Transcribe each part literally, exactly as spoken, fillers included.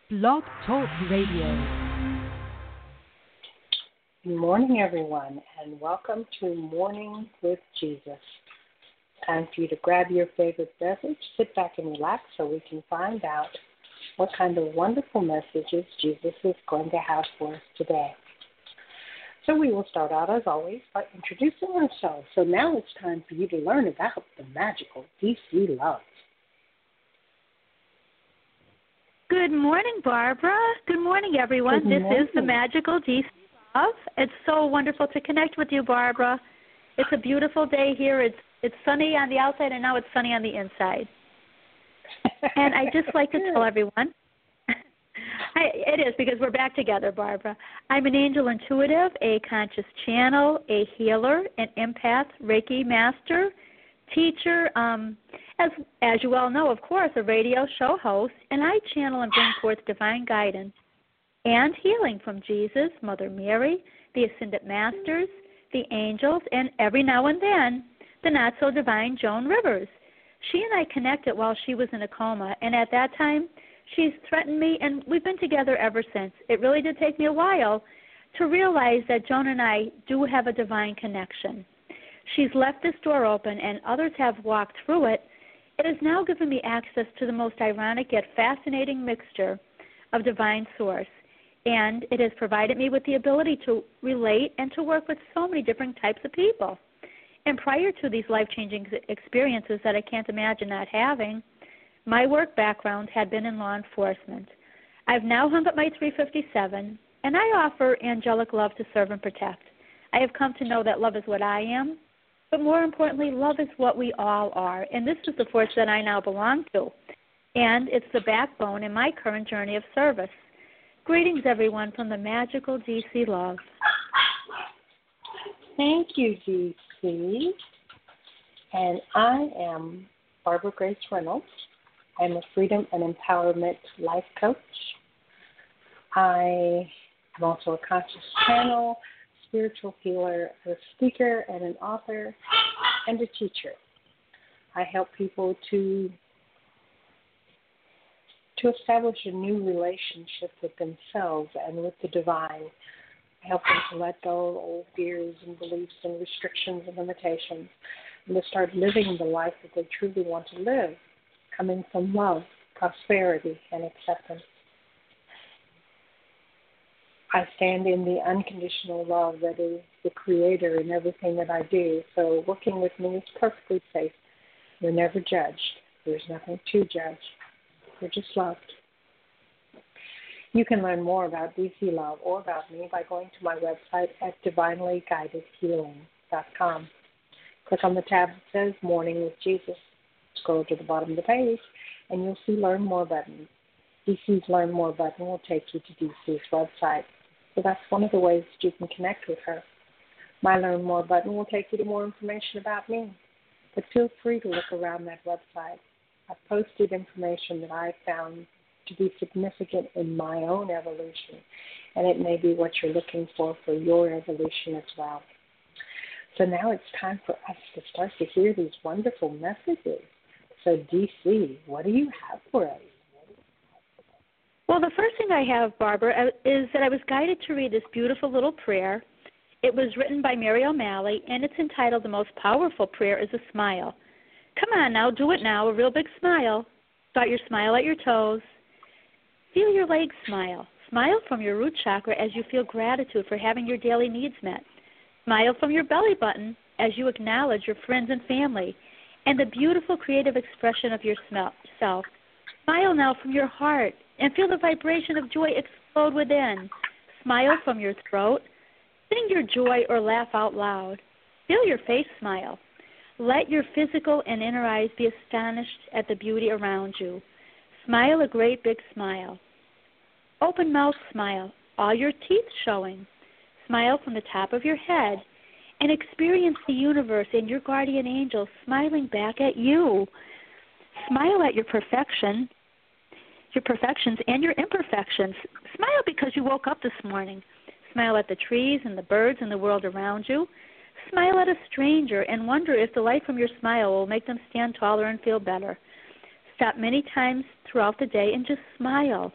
Blog Talk Radio. Good morning, everyone, and welcome to Morning with Jesus. Time for you to grab your favorite beverage, sit back and relax so we can find out what kind of wonderful messages Jesus is going to have for us today. So we will start out, as always, by introducing ourselves. So now it's time for you to learn about the magical D C love. Good morning, Barbara. Good morning, everyone. Good this morning. is the magical D C love. It's so wonderful to connect with you, Barbara. It's a beautiful day here. It's it's sunny on the outside, and now it's sunny on the inside. And I just like to tell everyone, I, it is because we're back together, Barbara. I'm an angel intuitive, a conscious channel, a healer, an empath, Reiki master, teacher, um, as as you all know, of course, a radio show host, and I channel and bring forth divine guidance and healing from Jesus, Mother Mary, the Ascended Masters, the angels, and every now and then, the not-so-divine Joan Rivers. She and I connected while she was in a coma, and at that time, she's threatened me, and we've been together ever since. It really did take me a while to realize that Joan and I do have a divine connection. She's left this door open, and others have walked through it. It has now given me access to the most ironic yet fascinating mixture of divine source, and it has provided me with the ability to relate and to work with so many different types of people. And prior to these life-changing experiences that I can't imagine not having, my work background had been in law enforcement. I've now hung up my three fifty-seven, and I offer angelic love to serve and protect. I have come to know that love is what I am, but more importantly, love is what we all are, and this is the force that I now belong to, and it's the backbone in my current journey of service. Greetings, everyone, from the magical D C love. Thank you, D C. And I am Barbara Grace Reynolds. I'm a freedom and empowerment life coach. I am also a conscious channel, spiritual healer, a speaker, and an author, and a teacher. I help people to to establish a new relationship with themselves and with the divine. I help them to let go of old fears and beliefs and restrictions and limitations and to start living the life that they truly want to live, coming from love, prosperity, and acceptance. I stand in the unconditional love that is the creator in everything that I do, so working with me is perfectly safe. You're never judged. There's nothing to judge. You're just loved. You can learn more about D C Love or about me by going to my website at divinely guided healing dot com. Click on the tab that says Morning with Jesus. Scroll to the bottom of the page, and you'll see Learn More button. D C's Learn More button will take you to D C's website. So that's one of the ways that you can connect with her. My Learn More button will take you to more information about me. But feel free to look around that website. I've posted information that I've found to be significant in my own evolution, and it may be what you're looking for for your evolution as well. So now it's time for us to start to hear these wonderful messages. So, D C, what do you have for us? Well, the first thing I have, Barbara, is that I was guided to read this beautiful little prayer. It was written by Mary O'Malley, and it's entitled The Most Powerful Prayer is a Smile. Come on now, do it now, a real big smile. Start your smile at your toes. Feel your legs smile. Smile from your root chakra as you feel gratitude for having your daily needs met. Smile from your belly button as you acknowledge your friends and family and the beautiful creative expression of yourself. Smile now from your heart and feel the vibration of joy explode within. Smile from your throat. Sing your joy or laugh out loud. Feel your face smile. Let your physical and inner eyes be astonished at the beauty around you. Smile a great big smile. Open mouth smile, all your teeth showing. Smile from the top of your head and experience the universe and your guardian angels smiling back at you. Smile at your perfection, your perfections and your imperfections. Smile because you woke up this morning. Smile at the trees and the birds and the world around you. Smile at a stranger and wonder if the light from your smile will make them stand taller and feel better. Stop many times throughout the day and just smile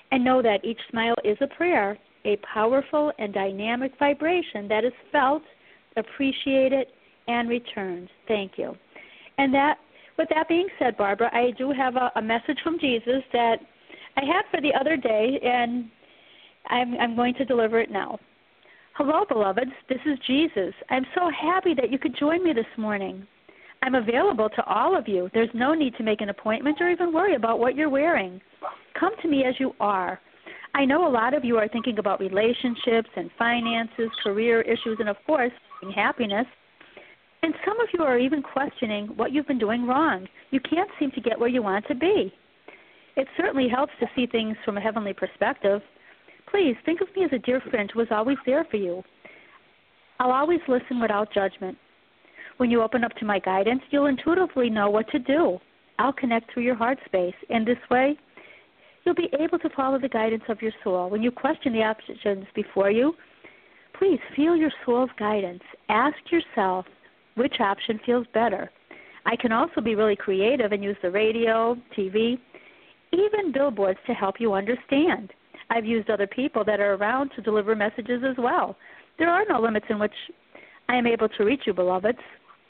And know that each smile is a prayer, a powerful and dynamic vibration that is felt, appreciated, and returned. Thank you. And that, with that being said, Barbara, I do have a, a message from Jesus that I had for the other day, and I'm, I'm going to deliver it now. Hello, beloveds. This is Jesus. I'm so happy that you could join me this morning. I'm available to all of you. There's no need to make an appointment or even worry about what you're wearing. Come to me as you are. I know a lot of you are thinking about relationships and finances, career issues, and, of course, happiness. And some of you are even questioning what you've been doing wrong. You can't seem to get where you want to be. It certainly helps to see things from a heavenly perspective. Please think of me as a dear friend who is always there for you. I'll always listen without judgment. When you open up to my guidance, you'll intuitively know what to do. I'll connect through your heart space. In this way, you'll be able to follow the guidance of your soul. When you question the options before you, please feel your soul's guidance. Ask yourself which option feels better. I can also be really creative and use the radio, T V, even billboards to help you understand. I've used other people that are around to deliver messages as well. There are no limits in which I am able to reach you, beloveds.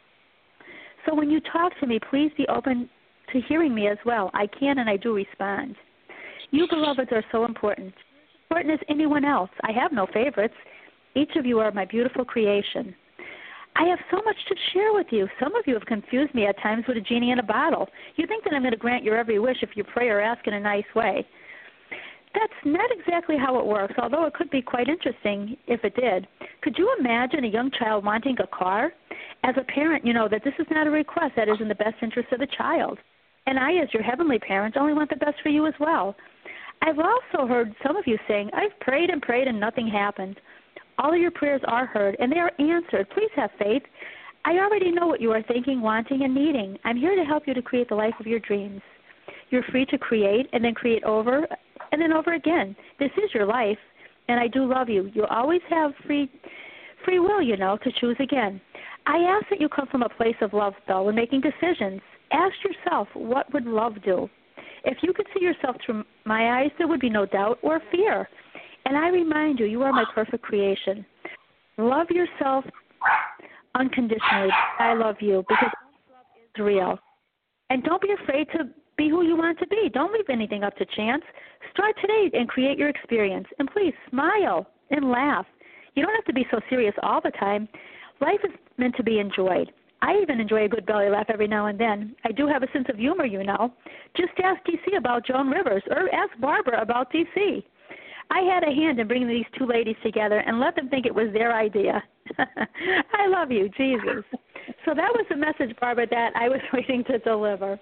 So when you talk to me, please be open to hearing me as well. I can and I do respond. You beloveds are so important. Important as anyone else. I have no favorites. Each of you are my beautiful creation. I have so much to share with you. Some of you have confused me at times with a genie in a bottle. You think that I'm going to grant your every wish if you pray or ask in a nice way. That's not exactly how it works, although it could be quite interesting if it did. Could you imagine a young child wanting a car? As a parent, you know that this is not a request that is in the best interest of the child. And I, as your heavenly parent, only want the best for you as well. I've also heard some of you saying, I've prayed and prayed and nothing happened. All of your prayers are heard, and they are answered. Please have faith. I already know what you are thinking, wanting, and needing. I'm here to help you to create the life of your dreams. You're free to create and then create over and then over again. This is your life, and I do love you. You always have free free will, you know, to choose again. I ask that you come from a place of love, though, when making decisions. Ask yourself, what would love do? If you could see yourself through my eyes, there would be no doubt or fear. And I remind you, you are my perfect creation. Love yourself unconditionally. I love you because love is real. And don't be afraid to be who you want to be. Don't leave anything up to chance. Start today and create your experience. And please smile and laugh. You don't have to be so serious all the time. Life is meant to be enjoyed. I even enjoy a good belly laugh every now and then. I do have a sense of humor, you know. Just ask D C about Joan Rivers or ask Barbara about D C I had a hand in bringing these two ladies together and let them think it was their idea. I love you, Jesus. So that was the message, Barbara, that I was waiting to deliver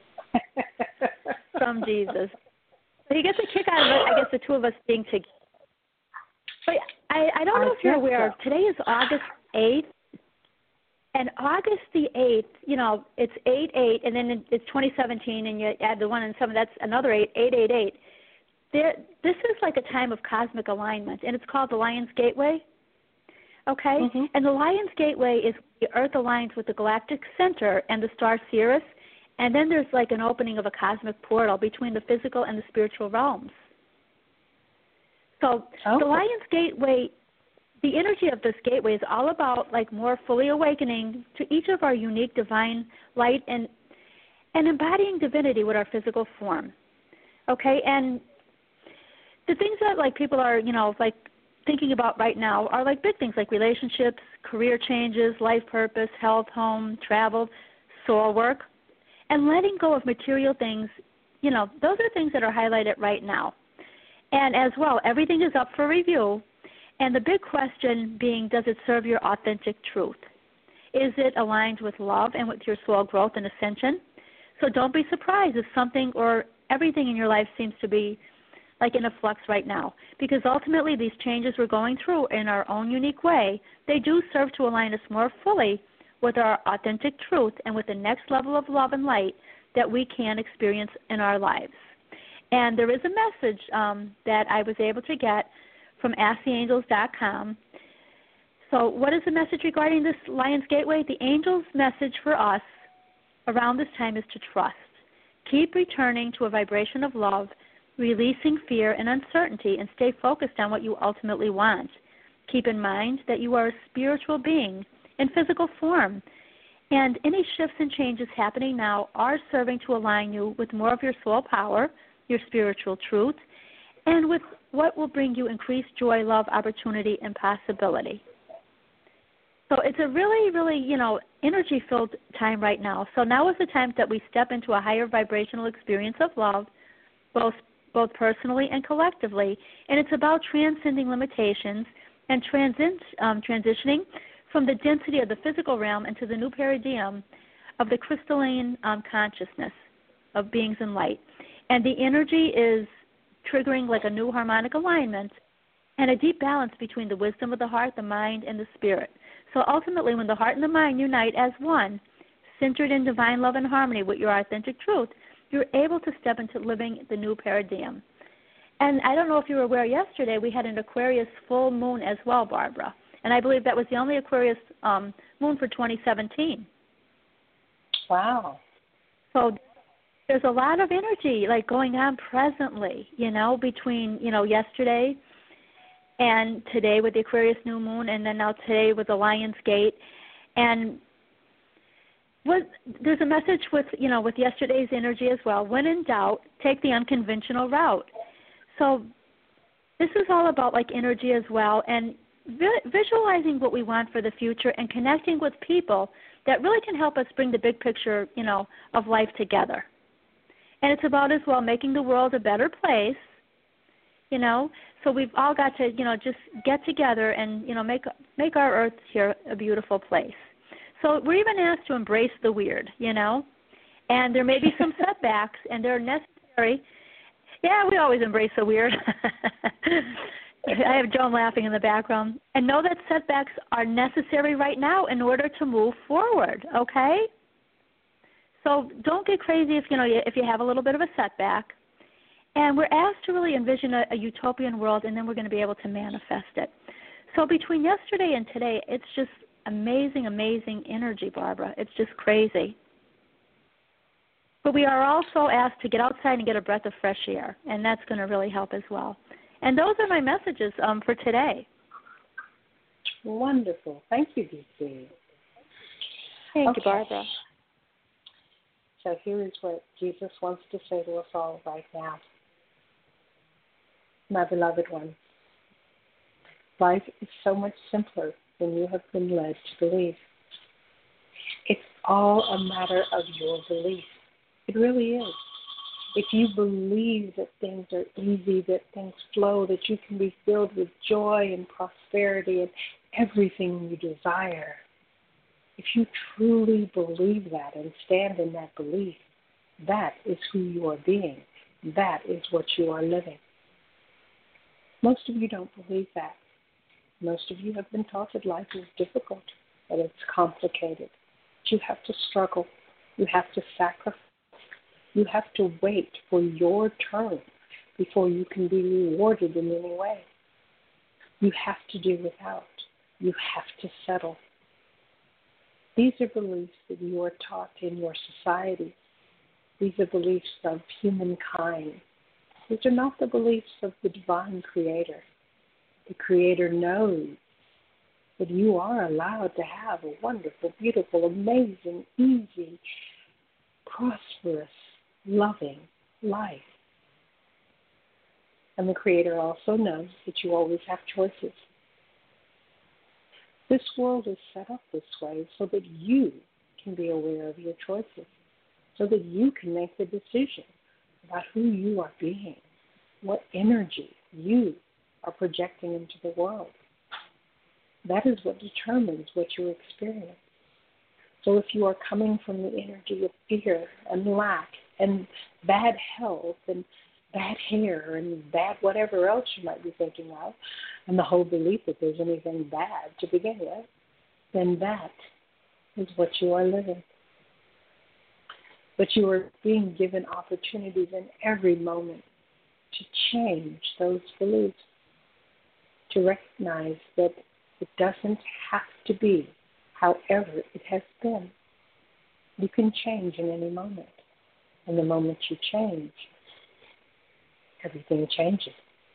from Jesus. So he gets a kick out of it, I guess, the two of us being together. But I, I don't know if you're aware, today is August eighth. And August the eighth, you know, it's eight eight, and then it's twenty seventeen, and you add the one and seven, that's another eight, eight eight eight. There, this is like a time of cosmic alignment, and it's called the Lion's Gateway, okay? Mm-hmm. And the Lion's Gateway is the Earth aligns with the galactic center and the star Sirius, and then there's like an opening of a cosmic portal between the physical and the spiritual realms. So okay. The Lion's Gateway, the energy of this gateway is all about like more fully awakening to each of our unique divine light and and embodying divinity with our physical form. Okay, and the things that like people are, you know, like thinking about right now are like big things like relationships, career changes, life purpose, health, home, travel, soul work, and letting go of material things. You know, those are things that are highlighted right now. And as well, everything is up for review. And the big question being, does it serve your authentic truth? Is it aligned with love and with your soul growth and ascension? So don't be surprised if something or everything in your life seems to be like in a flux right now. Because ultimately these changes we're going through in our own unique way, they do serve to align us more fully with our authentic truth and with the next level of love and light that we can experience in our lives. And there is a message um, that I was able to get from ask the angels dot com. So what is the message regarding this Lion's Gateway? The angels' message for us around this time is to trust. Keep returning to a vibration of love releasing fear and uncertainty, and stay focused on what you ultimately want. Keep in mind that you are a spiritual being in physical form, and any shifts and changes happening now are serving to align you with more of your soul power, your spiritual truth, and with what will bring you increased joy, love, opportunity, and possibility. So it's a really, really, you know, energy-filled time right now. So now is the time that we step into a higher vibrational experience of love, both both personally and collectively, and it's about transcending limitations and transit, um, transitioning from the density of the physical realm into the new paradigm of the crystalline um, consciousness of beings in light. And the energy is triggering like a new harmonic alignment and a deep balance between the wisdom of the heart, the mind, and the spirit. So ultimately, when the heart and the mind unite as one, centered in divine love and harmony with your authentic truth, you're able to step into living the new paradigm. And I don't know if you were aware, yesterday we had an Aquarius full moon as well, Barbara. And I believe that was the only Aquarius um, moon for twenty seventeen. Wow. So there's a lot of energy like going on presently, you know, between, you know, yesterday and today with the Aquarius new moon, and then now today with the Lion's Gate. And what, there's a message with, you know, with yesterday's energy as well. When in doubt, take the unconventional route. So this is all about like energy as well, and vi- visualizing what we want for the future and connecting with people that really can help us bring the big picture, you know, of life together. And it's about as well making the world a better place, you know. So we've all got to, you know, just get together and, you know, make make our earth here a beautiful place. So we're even asked to embrace the weird, you know. And there may be some setbacks, and they're necessary. Yeah, we always embrace the weird. I have Joan laughing in the background. And know that setbacks are necessary right now in order to move forward, okay? So don't get crazy if, you know, if you have a little bit of a setback. And we're asked to really envision a, a utopian world, and then we're going to be able to manifest it. So between yesterday and today, it's just amazing, amazing energy, Barbara. It's just crazy. But we are also asked to get outside and get a breath of fresh air, and that's going to really help as well. And those are my messages um, for today. Wonderful. Thank you, D C. Thank okay. you, Barbara. So here is what Jesus wants to say to us all right now. My beloved ones, life is so much simpler than you have been led to believe. It's all a matter of your belief. It really is. If you believe that things are easy, that things flow, that you can be filled with joy and prosperity and everything you desire, if you truly believe that and stand in that belief, that is who you are being. That is what you are living. Most of you don't believe that. Most of you have been taught that life is difficult, that it's complicated, that you have to struggle, you have to sacrifice. You have to wait for your turn before you can be rewarded in any way. You have to do without. You have to settle. These are beliefs that you are taught in your society. These are beliefs of humankind. These are not the beliefs of the divine Creator. The Creator knows that you are allowed to have a wonderful, beautiful, amazing, easy, prosperous, loving life. And the Creator also knows that you always have choices. This world is set up this way so that you can be aware of your choices, so that you can make the decision about who you are being, what energy you are projecting into the world. That is what determines what you experience. So if you are coming from the energy of fear and lack and bad health and bad hair and bad whatever else you might be thinking of, and the whole belief that there's anything bad to begin with, then that is what you are living. But you are being given opportunities in every moment to change those beliefs, to recognize that it doesn't have to be however it has been. You can change in any moment. And the moment you change, everything changes.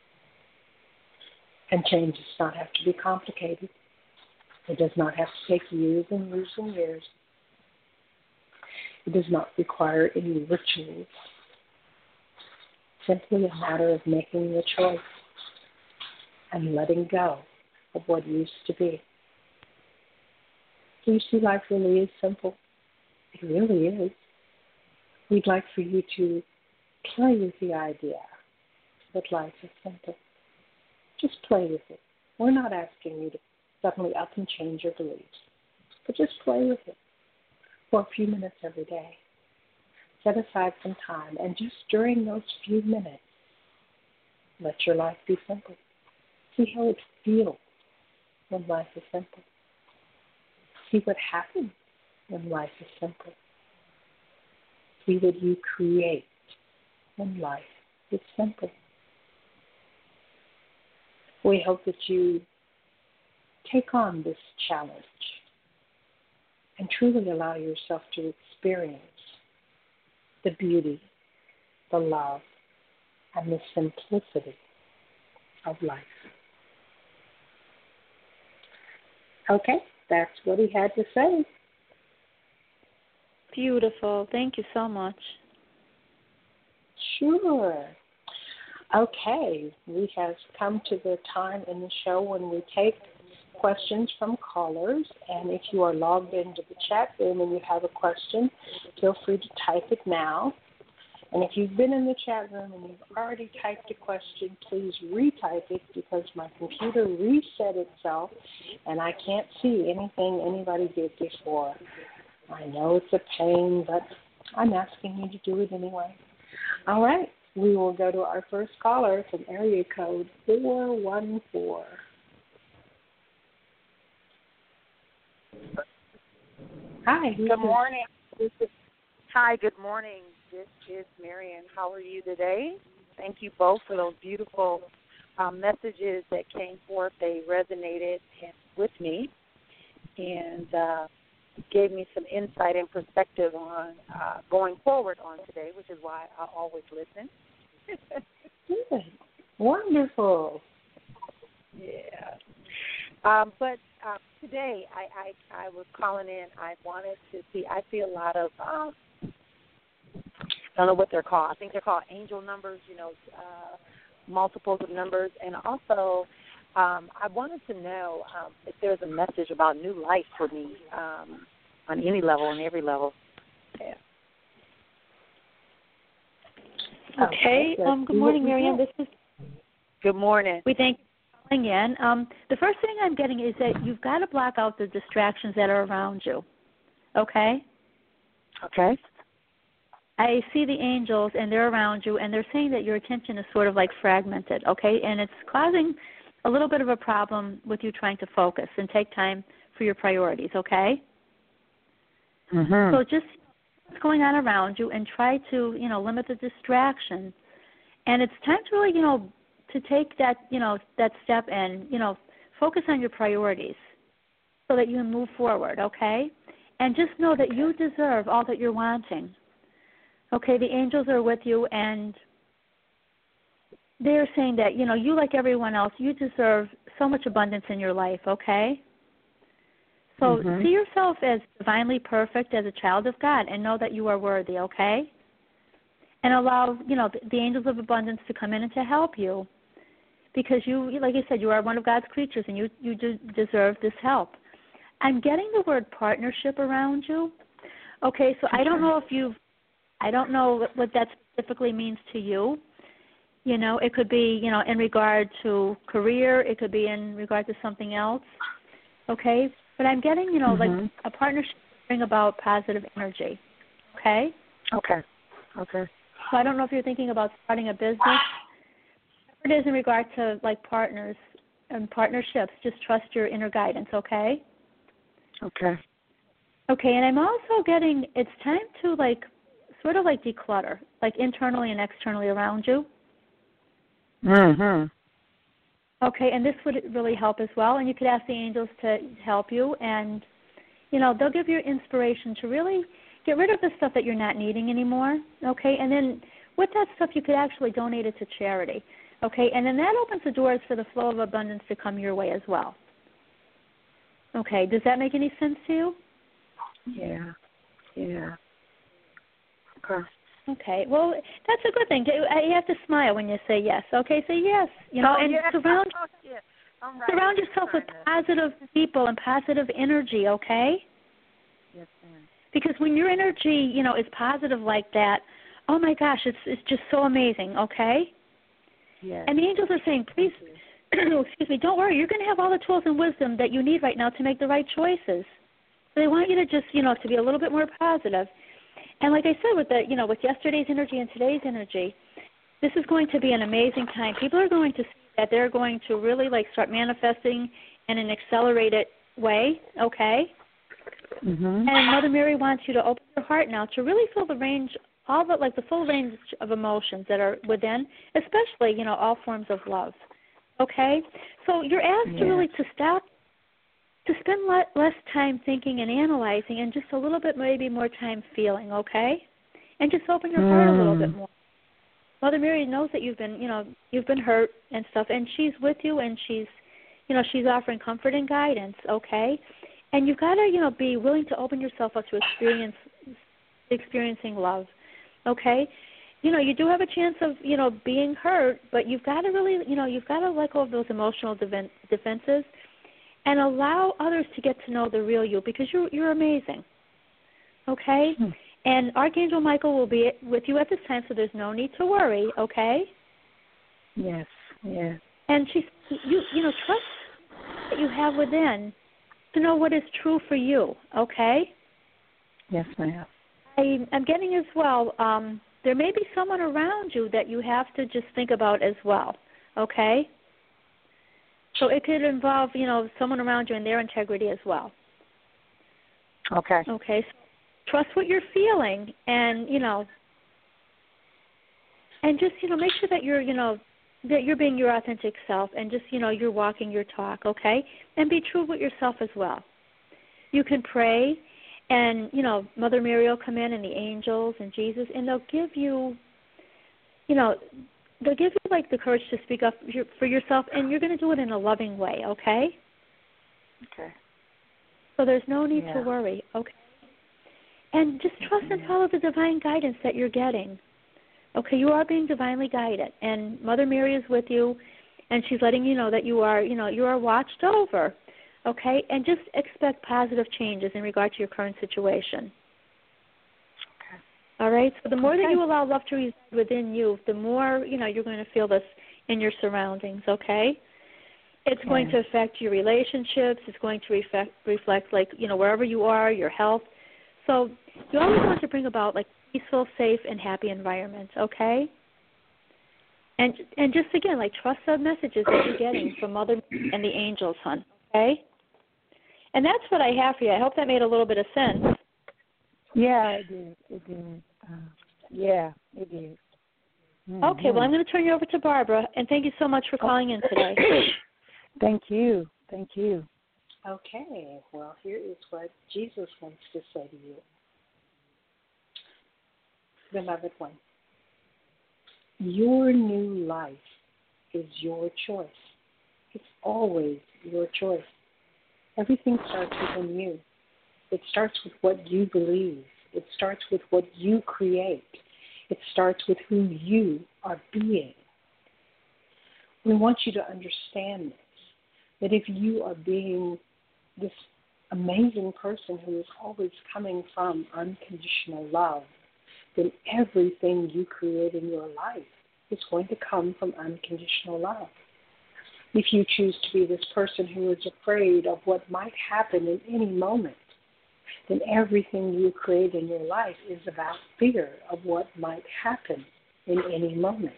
And change does not have to be complicated. It does not have to take years and years and years. It does not require any rituals. Simply a matter of making the choice and letting go of what used to be. So you see, life really is simple. It really is. We'd like for you to play with the idea that life is simple. Just play with it. We're not asking you to suddenly up and change your beliefs, but just play with it for a few minutes every day. Set aside some time, and just during those few minutes, let your life be simple. See how it feels when life is simple. See what happens when life is simple. See what you create when life is simple. We hope that you take on this challenge and truly allow yourself to experience the beauty, the love, and the simplicity of life. Okay, that's what he had to say. Beautiful. Thank you so much. Sure. Okay, we have come to the time in the show when we take questions from callers, and if you are logged into the chat room and you have a question, feel free to type it now. And if you've been in the chat room and you've already typed a question, please retype it because my computer reset itself and I can't see anything anybody did before. I know it's a pain, but I'm asking you to do it anyway. All right. We will go to our first caller from area code four one four. Hi. Good morning. This is, hi, good morning. This is Marion. How are you today? Thank you both for those beautiful um, messages that came forth. They resonated with me and uh, gave me some insight and perspective on uh, going forward on today, which is why I always listen. Good. Wonderful. Yeah. Um, but uh, today I, I, I was calling in. I wanted to see, I see a lot of, um, I don't know what they're called. I think they're called angel numbers, you know, uh, multiples of numbers. And also um, I wanted to know um, if there's a message about new life for me um, on any level, on every level. Yeah. Okay. Um, good morning, Miriam. This is. Good morning. We thank you for calling in. Um, the first thing I'm getting is that you've got to block out the distractions that are around you. Okay. Okay. I see the angels, and they're around you, and they're saying that your attention is sort of like fragmented. Okay, and it's causing a little bit of a problem with you trying to focus and take time for your priorities. Okay. Mhm. So just what's going on around you and try to, you know, limit the distraction. And it's time to really, you know, to take that, you know, that step and, you know, focus on your priorities so that you can move forward, okay? And just know that you deserve all that you're wanting. Okay, the angels are with you, and they're saying that, you know, you, like everyone else, you deserve so much abundance in your life, okay? So mm-hmm. see yourself as divinely perfect as a child of God and know that you are worthy, okay? And allow, you know, the, the angels of abundance to come in and to help you because you, like I said, you are one of God's creatures and you, you do deserve this help. I'm getting the word partnership around you. Okay, so I don't know if you've, I don't know what that specifically means to you. You know, it could be, you know, in regard to career. It could be in regard to something else. Okay? But I'm getting, you know, mm-hmm. like a partnership to bring about positive energy. Okay? Okay. Okay. So I don't know if you're thinking about starting a business. Whatever it is in regard to, like, partners and partnerships, just trust your inner guidance, okay? Okay. Okay, and I'm also getting it's time to, like, sort of like declutter, like internally and externally around you. Mhm. Okay, and this would really help as well. And you could ask the angels to help you, and you know they'll give you inspiration to really get rid of the stuff that you're not needing anymore. Okay, and then with that stuff, you could actually donate it to charity. Okay, and then that opens the doors for the flow of abundance to come your way as well. Okay, does that make any sense to you? Yeah, yeah. Okay. Okay, well, that's a good thing. You have to smile when you say yes. Okay, say yes. You know, oh, and yeah. surround oh, yeah. I'm right. surround yourself with positive people and positive energy. Okay. Yes, ma'am. Because when your energy, you know, is positive like that, oh my gosh, it's it's just so amazing. Okay. Yes. And the angels are saying, please, excuse me, don't worry. You're going to have all the tools and wisdom that you need right now to make the right choices. So they want you to just, you know, to be a little bit more positive. And like I said, with the, you know, with yesterday's energy and today's energy, this is going to be an amazing time. People are going to see that they're going to really like start manifesting in an accelerated way. Okay. Mm-hmm. And Mother Mary wants you to open your heart now to really feel the range, all the like the full range of emotions that are within, especially, you know, all forms of love. Okay? So you're asked yeah. to really to stop, to spend le- less time thinking and analyzing and just a little bit maybe more time feeling, okay? And just open your mm. heart a little bit more. Mother Mary knows that you've been, you know, you've been hurt and stuff, and she's with you and she's, you know, she's offering comfort and guidance, okay? And you've got to, you know, be willing to open yourself up to experience, experiencing love, okay? You know, you do have a chance of, you know, being hurt, but you've got to really, you know, you've got to let go of those emotional defen- defenses and allow others to get to know the real you because you're you're amazing, okay? Hmm. And Archangel Michael will be with you at this time, so there's no need to worry, okay? Yes, yes. And she's, you, you know, trust that you have within to know what is true for you, okay? Yes, ma'am. I, I'm getting as well, um, there may be someone around you that you have to just think about as well, okay? So it could involve, you know, someone around you and their integrity as well. Okay. Okay, so trust what you're feeling and, you know, and just, you know, make sure that you're, you know, that you're being your authentic self and just, you know, you're walking your talk, okay? And be true with yourself as well. You can pray and, you know, Mother Mary will come in and the angels and Jesus, and they'll give you, you know, they'll give you, like, the courage to speak up for yourself, and you're going to do it in a loving way, okay? Okay. So there's no need yeah. to worry, okay? And just trust and follow the divine guidance that you're getting. Okay, you are being divinely guided, and Mother Mary is with you, and she's letting you know that you are, you know, you are watched over, okay? And just expect positive changes in regard to your current situation. Okay. All right? So the more okay. that you allow love to reside within you, the more, you know, you're going to feel this in your surroundings, okay? It's okay. going to affect your relationships. It's going to reflect, reflect, like, you know, wherever you are, your health. So you always want to bring about, like, peaceful, safe, and happy environment, okay? And and just, again, like, trust the messages that you're getting from Mother and the angels, hon, okay? And that's what I have for you. I hope that made a little bit of sense. Yeah, it did. It did. Uh, yeah, it did. Mm-hmm. Okay, well, I'm going to turn you over to Barbara, and thank you so much for calling in today. Thank you. Thank you. Okay, well, here is what Jesus wants to say to you. Beloved one, your new life is your choice. It's always your choice. Everything starts within you. It starts with what you believe. It starts with what you create. It starts with who you are being. We want you to understand this, that if you are being this amazing person who is always coming from unconditional love, then everything you create in your life is going to come from unconditional love. If you choose to be this person who is afraid of what might happen in any moment, then everything you create in your life is about fear of what might happen in any moment.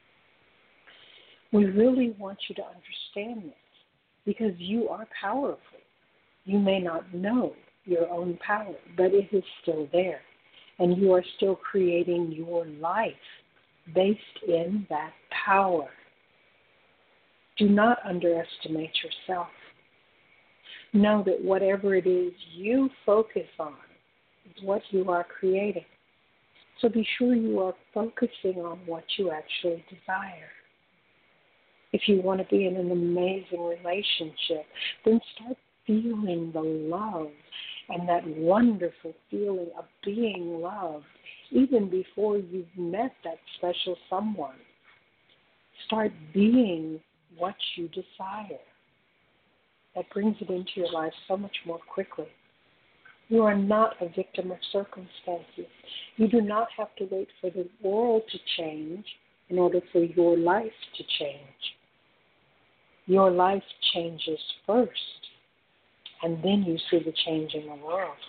We really want you to understand this because you are powerful. You may not know your own power, but it is still there. And you are still creating your life based in that power. Do not underestimate yourself. Know that whatever it is you focus on is what you are creating. So be sure you are focusing on what you actually desire. If you want to be in an amazing relationship, then start feeling the love and that wonderful feeling of being loved even before you've met that special someone. Start being what you desire. That brings it into your life so much more quickly. You are not a victim of circumstances. You do not have to wait for the world to change in order for your life to change. Your life changes first, and then you see the change in the world.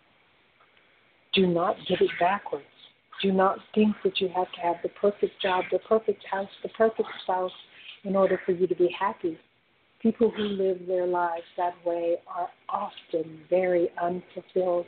Do not get it backwards. Do not think that you have to have the perfect job, the perfect house, the perfect spouse in order for you to be happy. People who live their lives that way are often very unfulfilled.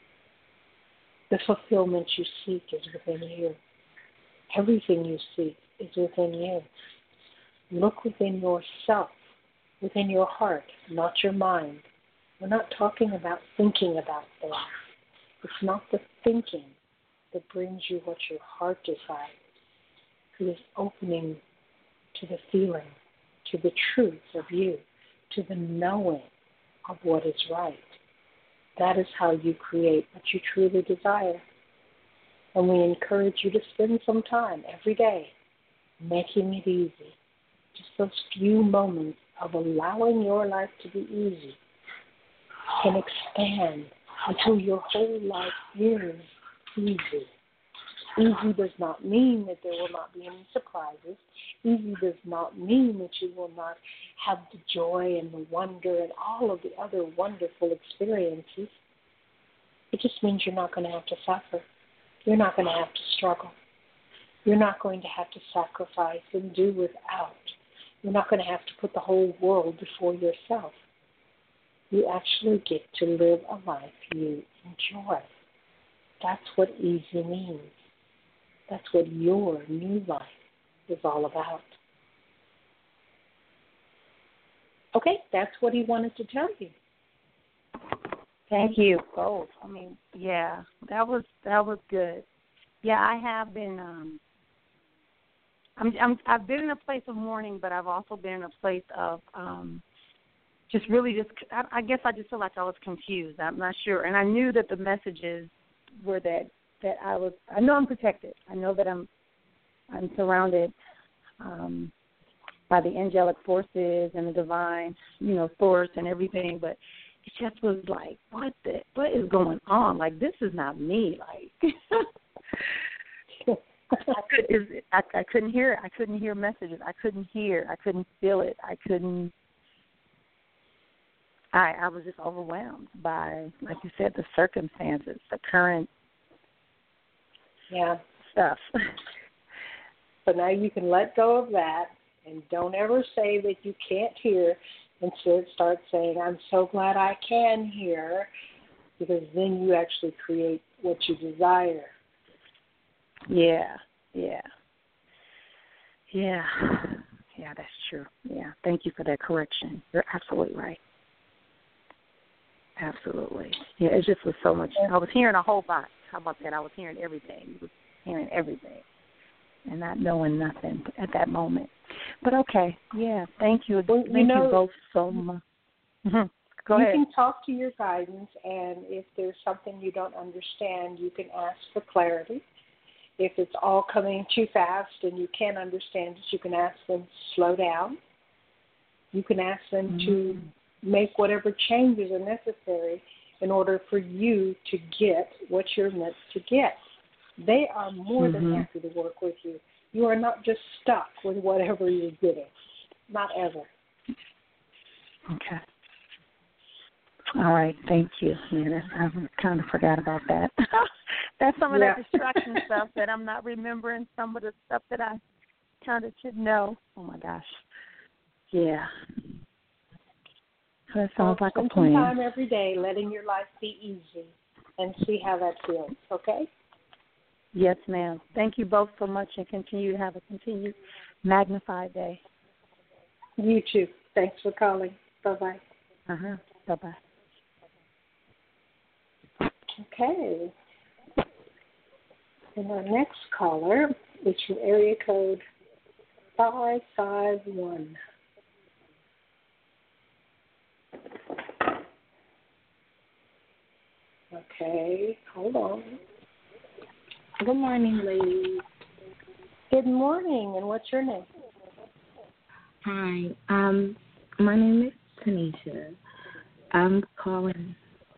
The fulfillment you seek is within you. Everything you seek is within you. Look within yourself, within your heart, not your mind. We're not talking about thinking about things. It's not the thinking that brings you what your heart desires. It is opening to the feeling, to the truth of you, to the knowing of what is right. That is how you create what you truly desire. And we encourage you to spend some time every day making it easy. Just those few moments of allowing your life to be easy can expand until your whole life is easy. Easy does not mean that there will not be any surprises. Easy does not mean that you will not have the joy and the wonder and all of the other wonderful experiences. It just means you're not going to have to suffer. You're not going to have to struggle. You're not going to have to sacrifice and do without. You're not going to have to put the whole world before yourself. You actually get to live a life you enjoy. That's what easy means. That's what your new life is all about. Okay, that's what he wanted to tell you. Thank you both. I mean, yeah, that was that was good. Yeah, I have been. Um, I'm, I'm I've been in a place of mourning, but I've also been in a place of um, just really just. I, I guess I just feel like I was confused. I'm not sure, and I knew that the messages were that that I was. I know I'm protected. I know that I'm. I'm surrounded um, by the angelic forces and the divine, you know, source and everything, but. It just was like, what the, what is going on? Like, this is not me. Like, I, could, is, I, I couldn't hear it. I couldn't hear messages. I couldn't hear. I couldn't feel it. I couldn't. I I was just overwhelmed by, like you said, the circumstances, the current yeah stuff. So now you can let go of that, and don't ever say that you can't hear. Instead, start saying, I'm so glad I can hear, because then you actually create what you desire. Yeah, yeah. Yeah, yeah, that's true. Yeah, thank you for that correction. You're absolutely right. Absolutely. Yeah, it just was so much. I was hearing a whole lot. How about that? I was hearing everything. I was hearing everything and not knowing nothing at that moment. But okay, yeah, thank you. Well, thank you, know, you both so much. Mm-hmm. Go you ahead. can talk to your guidance, and if there's something you don't understand, you can ask for clarity. If it's all coming too fast and you can't understand it, you can ask them to slow down. You can ask them mm-hmm. to make whatever changes are necessary in order for you to get what you're meant to get. They are more mm-hmm. than happy to work with you. You are not just stuck with whatever you're getting. Not ever. Okay. All right. Thank you. Man, I kind of forgot about that. That's some of yeah. that distraction stuff that I'm not remembering, some of the stuff that I kind of should know. Oh, my gosh. Yeah. That sounds well, like a plan. Spend some time every day letting your life be easy and see how that feels, okay? Yes, ma'am. Thank you both so much, and continue to have a continued magnified day. You too. Thanks for calling. Bye-bye. Uh-huh. Bye-bye. Okay. And our next caller is from area code five five one. Okay, hold on. Good morning, ladies. Good morning, and what's your name? Hi, um, my name is Tanisha. I'm calling.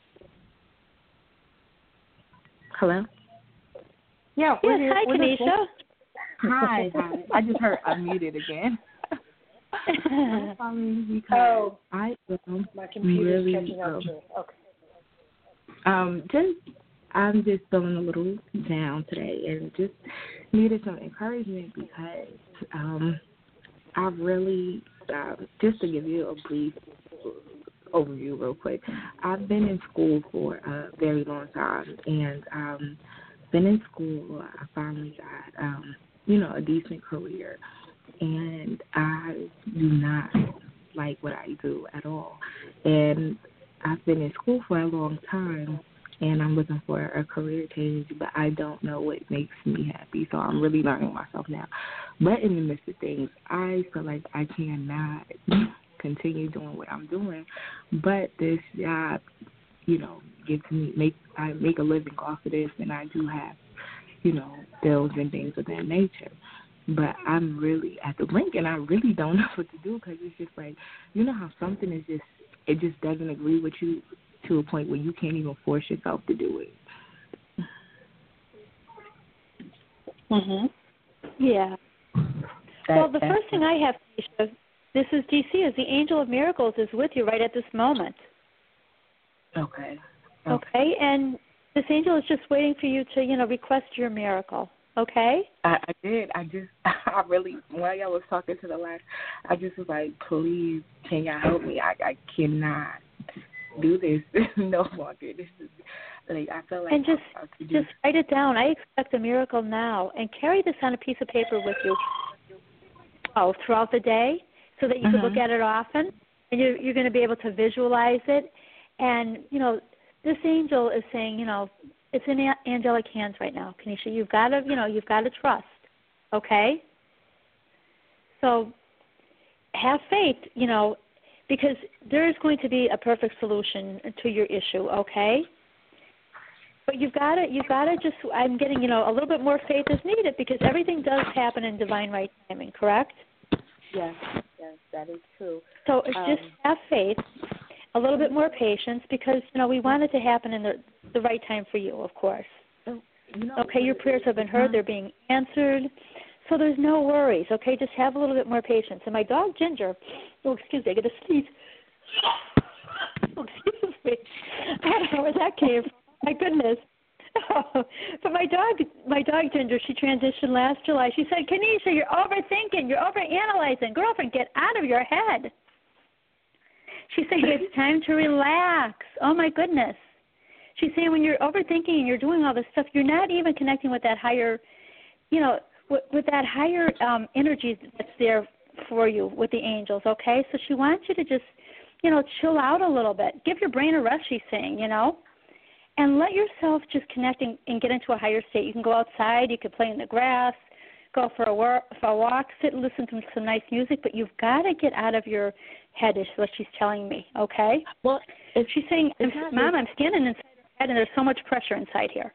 Hello? Yeah, Yes, here, hi, Tanisha. Hi, hi. I just heard unmuted again. I'm calling because oh, I am my computer's really, catching up um, to me. Okay. Um, just I'm just feeling a little down today, and just needed some encouragement because um, I really um, just to give you a brief overview, real quick. I've been in school for a very long time, and um, been in school. I finally got um, you know a decent career, and I do not like what I do at all, and I've been in school for a long time, and I'm looking for a career change, but I don't know what makes me happy, so I'm really learning myself now. But in the midst of things, I feel like I cannot continue doing what I'm doing, but this job, you know, gives me, make I make a living off of this, and I do have, you know, bills and things of that nature. But I'm really at the brink, and I really don't know what to do because it's just like, you know how something is just, it just doesn't agree with you to a point where you can't even force yourself to do it. Mhm. Yeah. That, well, the first thing I have, Tanisha, this is G C, is the Angel of Miracles is with you right at this moment. Okay. Okay. Okay, and this angel is just waiting for you to, you know, request your miracle. Okay? I, I did. I just, I really, while y'all was talking to the last, I just was like, please, can y'all help me? I, I cannot do this no longer. This is, like, I feel like and just, I'm about to do just write it down. I expect a miracle now, and carry this on a piece of paper with you oh, throughout the day so that you mm-hmm. can look at it often, and you're, you're going to be able to visualize it. And, you know, this angel is saying, you know, it's in angelic hands right now, Kanisha. You've got to, you know, you've got to trust, okay? So have faith, you know, because there is going to be a perfect solution to your issue, okay? But you've got to, you've got to just, I'm getting, you know, a little bit more faith is needed because everything does happen in divine right timing, correct? Yes, yes, that is true. So Um, just have faith, a little bit more patience because, you know, we want it to happen in the, the right time for you, of course. You know, okay, your prayers have been heard. They're being answered. So there's no worries, okay? Just have a little bit more patience. And my dog, Ginger, oh, excuse me, I got to sneeze. Oh, excuse me. I don't know where that came from. My goodness. But my dog, my dog, Ginger, she transitioned last July. She said, Kanisha, you're overthinking. You're overanalyzing. Girlfriend, get out of your head. She's saying it's time to relax. Oh, my goodness. She's saying when you're overthinking and you're doing all this stuff, you're not even connecting with that higher, you know, with, with that higher um, energy that's there for you with the angels, okay? So she wants you to just, you know, chill out a little bit. Give your brain a rest, she's saying, you know, and let yourself just connect and, and get into a higher state. You can go outside. You can play in the grass, go for a, war, for a walk, sit and listen to some nice music, but you've got to get out of your head is what she's telling me, okay? Well, if she's saying, it's Mom, I'm standing inside her head and there's so much pressure inside here.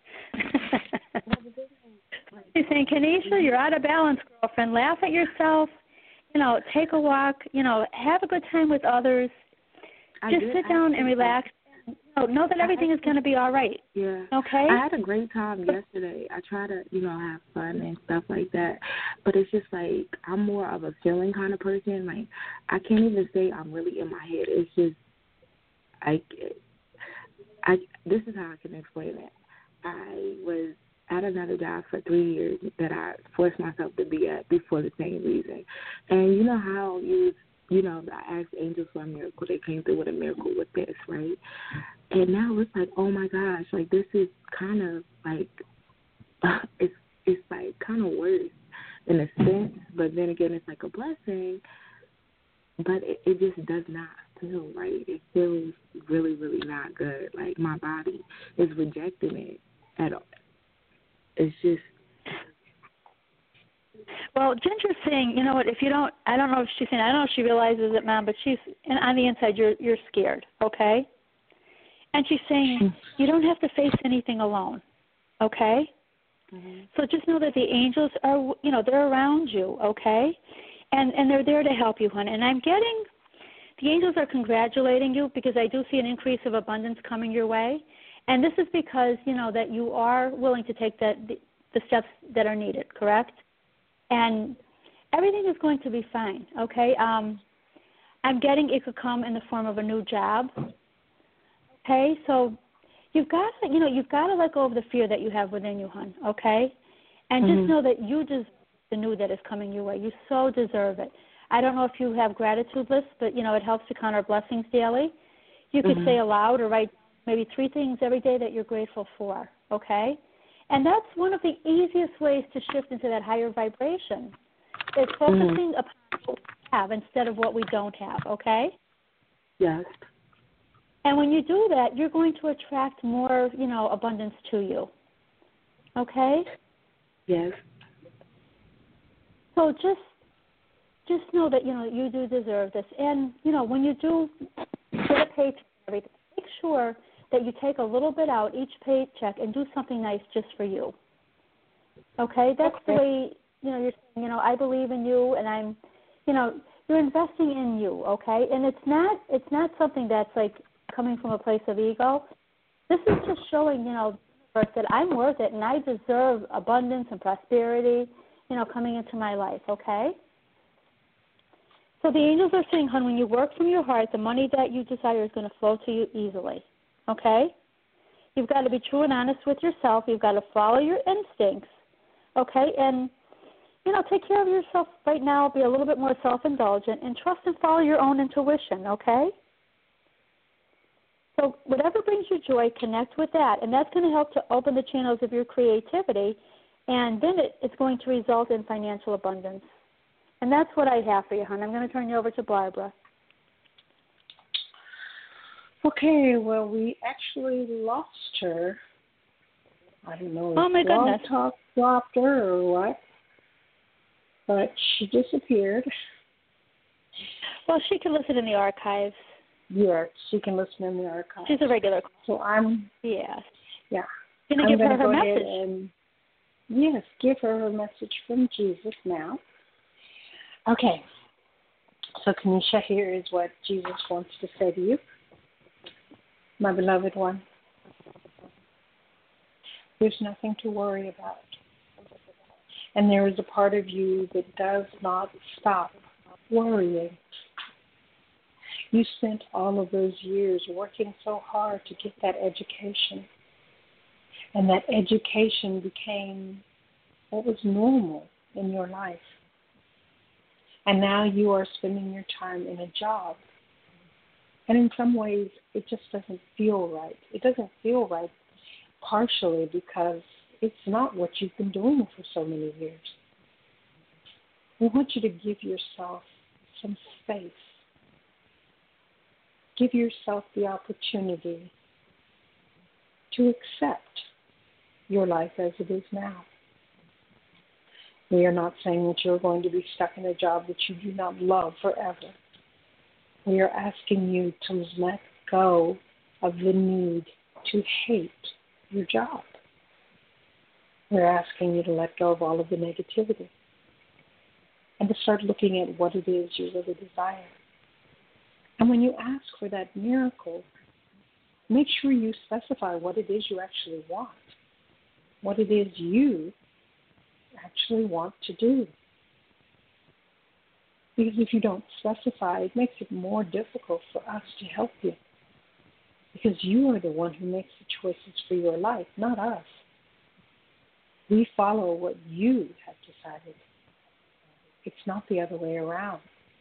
She's saying, Kanisha, you're out of balance, girlfriend. Laugh at yourself. You know, take a walk. You know, have a good time with others. I Just did, sit down and relax. You know, know that everything is going to be all right. Yeah. Okay? I had a great time yesterday. I try to, you know, have fun and stuff like that. But it's just like I'm more of a feeling kind of person. Like I can't even say I'm really in my head. It's just I I this is how I can explain it. I was at another job for three years that I forced myself to be at before the same reason. And you know how you you know, I asked angels for a miracle. They came through with a miracle with this, right? And now it's like, oh my gosh, like this is kind of like, uh, it's it's like kind of worse in a sense, but then again, it's like a blessing. But it, it just does not feel right. It feels really, really not good. Like my body is rejecting it at all. It's just, Well, Ginger's saying, you know what, if you don't, I don't know if she's saying, I don't know if she realizes it, Mom, but she's, and on the inside, you're you're scared, okay? And she's saying, you don't have to face anything alone, okay? Mm-hmm. So just know that the angels are, you know, they're around you, okay? And and they're there to help you, hon. And I'm getting, the angels are congratulating you because I do see an increase of abundance coming your way. And this is because, you know, that you are willing to take that, the, the steps that are needed, correct? And everything is going to be fine, okay? Um, I'm getting it could come in the form of a new job, okay? So you've got to, you know, you've got to let go of the fear that you have within you, hon, okay? And mm-hmm. just know that you deserve the new that is coming your way. You so deserve it. I don't know if you have gratitude lists, but, you know, it helps to count our blessings daily. You could mm-hmm. say aloud or write maybe three things every day that you're grateful for, okay? And that's one of the easiest ways to shift into that higher vibration. It's focusing mm. upon what we have instead of what we don't have, okay? Yes. And when you do that, you're going to attract more, you know, abundance to you, okay? Yes. So just just know that, you know, you do deserve this. And, you know, when you do get a paycheck and everything, make sure that you take a little bit out each paycheck and do something nice just for you. Okay? That's okay. The way, you know, you're saying, you know, I believe in you and I'm, you know, you're investing in you, okay? And it's not it's not something that's like coming from a place of ego. This is just showing, you know, first that I'm worth it and I deserve abundance and prosperity, you know, coming into my life, okay? So the angels are saying, hon, when you work from your heart, the money that you desire is going to flow to you easily. Okay? You've got to be true and honest with yourself. You've got to follow your instincts. Okay? And, you know, take care of yourself right now. Be a little bit more self-indulgent and trust and follow your own intuition. Okay? So whatever brings you joy, connect with that. And that's going to help to open the channels of your creativity. And then it, it's going to result in financial abundance. And that's what I have for you, hon. I'm going to turn you over to Barbara. Okay, well, we actually lost her. I don't know if oh my goodness. Talk dropped her or what, but she disappeared. Well, she can listen in the archives. Yes, she can listen in the archives. She's a regular. So I'm. Yes. Yeah. Can you I'm give her her go message? And, yes, give her her message from Jesus now. Okay. So, Kanisha, here is what Jesus wants to say to you. My beloved one, there's nothing to worry about. And there is a part of you that does not stop worrying. You spent all of those years working so hard to get that education. And that education became what was normal in your life. And now you are spending your time in a job. And in some ways, it just doesn't feel right. It doesn't feel right partially because it's not what you've been doing for so many years. We want you to give yourself some space. Give yourself the opportunity to accept your life as it is now. We are not saying that you're going to be stuck in a job that you do not love forever. We are asking you to let go of the need to hate your job. We're asking you to let go of all of the negativity and to start looking at what it is you really desire. And when you ask for that miracle, make sure you specify what it is you actually want, what it is you actually want to do. Because if you don't specify, it makes it more difficult for us to help you. Because you are the one who makes the choices for your life, not us. We follow what you have decided. It's not the other way around.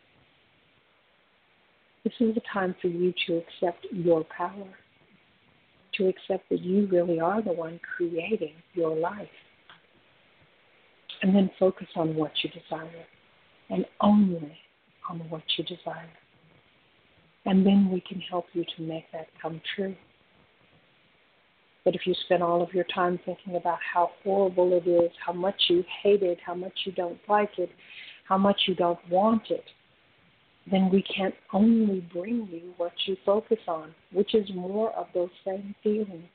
This is the time for you to accept your power, to accept that you really are the one creating your life. And then focus on what you desire, and only on what you desire. And then we can help you to make that come true. But if you spend all of your time thinking about how horrible it is, how much you hate it, how much you don't like it, how much you don't want it, then we can only bring you what you focus on, which is more of those same feelings.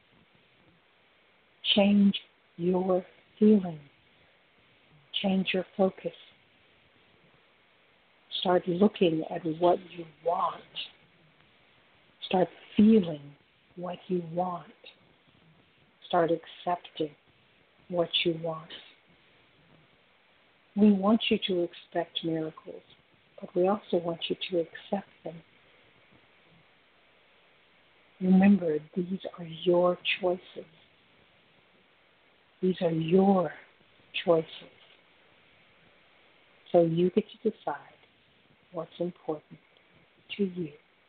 Change your feelings. Change your focus. Start looking at what you want. Start feeling what you want. Start accepting what you want. We want you to expect miracles, but we also want you to accept them. Remember, these are your choices. These are your choices. So you get to decide what's important to you.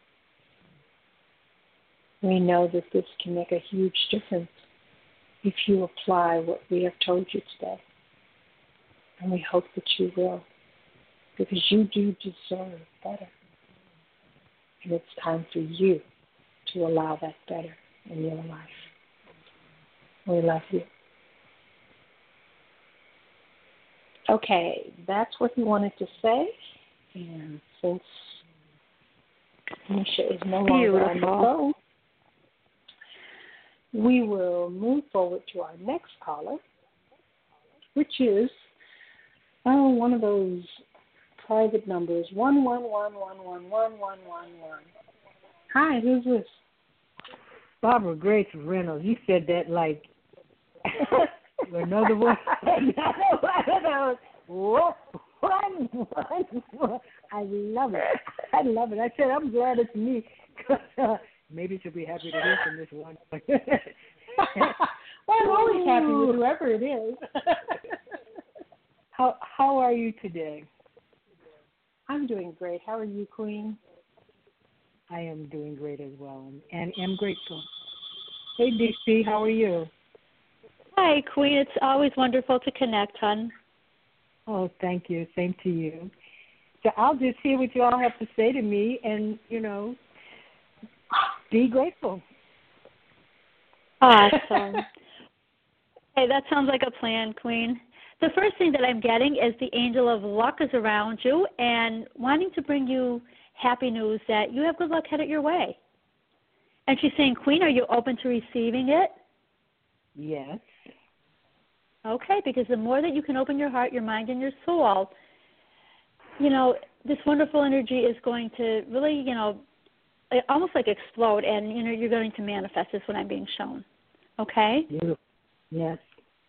We know that this can make a huge difference if you apply what we have told you today. And we hope that you will, because you do deserve better. And it's time for you to allow that better in your life. We love you. Okay, that's what he wanted to say. And since Misha is no longer on the phone, we will move forward to our next caller, which is oh, one of those private numbers, one one one one one one one one one. Hi, who's this? Barbara Grace Reynolds. You said that like another one. Another one of those. Whoa, one, one, one. I love it. I love it. I said I'm glad it's me. Uh, maybe she'll be happy to hear from this one. Well, I'm always happy with whoever it is. How how are you today? I'm doing great. How are you, Queen? I am doing great as well, and am grateful. Hey, D C, how are you? Hi, Queen. It's always wonderful to connect, hon. Oh, thank you. Same to you. So I'll just hear what you all have to say to me, and you know, be grateful. Awesome. Hey, that sounds like a plan, Queen. The first thing that I'm getting is the angel of luck is around you and wanting to bring you happy news that you have good luck headed your way. And she's saying, Queen, are you open to receiving it? Yes. Okay, because the more that you can open your heart, your mind, and your soul, you know, this wonderful energy is going to really, you know, almost like explode, and, you know, you're going to manifest is what I'm being shown. Okay? Yes.